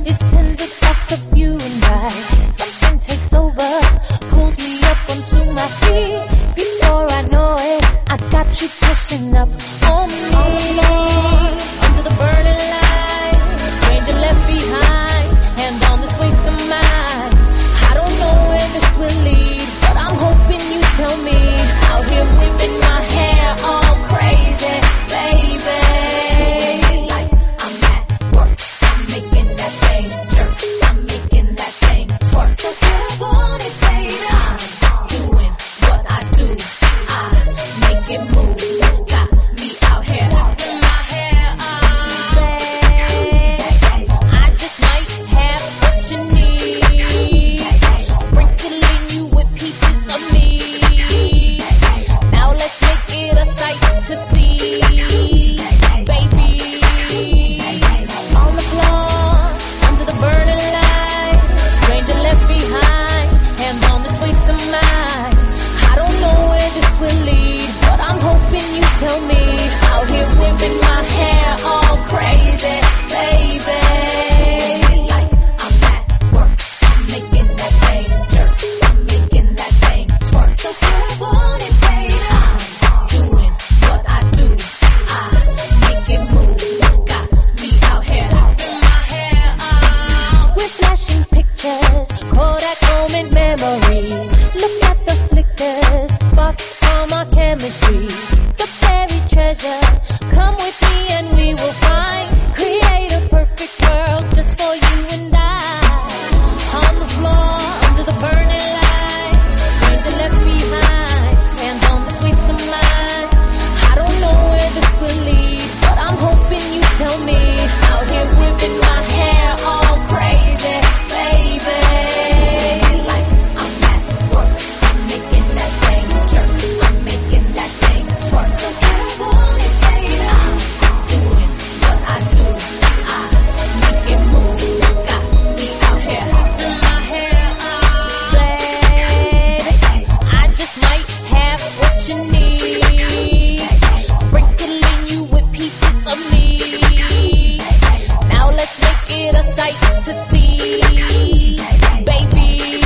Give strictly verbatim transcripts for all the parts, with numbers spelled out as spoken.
It's tender thoughts of you and I. Something takes over, pulls me up onto my feet. Before I know it, I got you pushing up on me. On the floor, under the burning light, stranger left behind, hand on this waist of mine. I don't know where this will lead, but I'm hoping you tell me. Out here whipping my hair all crazy, baby. Like I'm at work, I'm making that thing jerk, I'm making that thing twerk. So grab on it, baby. I'm doing what I do, I make it move. Got me out here whipping my hair all day. I just might have what you need, sprinkling you with pieces of me. Now let's make it a sight to see, baby. On the floor, under the burning light, stranger left behind, hand on this waist of mine. I don't know where this will lead, but I'm hoping you tell me. Out here whipping my hair all crazy, baby. Like I'm at work, I'm making that thing jerk, I'm making that thing twerk. So grab on it, baby. I'm doing what I do, I make it move. Got me out here whipping my hair all. We're flashing pictures, Kodak moment memory. Look at the flickers, sparks from our chemistry. The buried treasure, come with me and we will find. Create a perfect world just for you and I. On the floor, under the burning light, stranger left behind, hands on the waist of mine. I don't know where this will lead, but I'm hoping you tell me. Out here whipping my hair all crazy, baby. Like I'm at work, I'm making that thing jerk, I'm making that thing twerk. So grab on it, baby. I'm doing what I do, I make it move. Got me out here whipping my hair all day. I just might have what you need, sprinkling you with pieces of me. Now let's make it a sight to see, baby.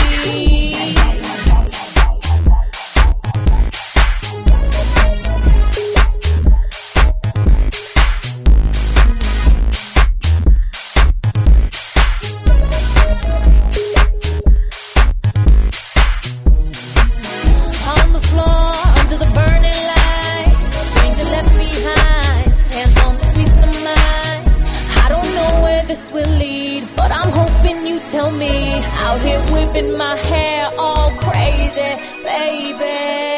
On the floor, under the burning light, stranger left behind, hands on the waist of mine. I don't know where this will lead, but I'm hoping you tell me. Out here whipping my hair all crazy, baby.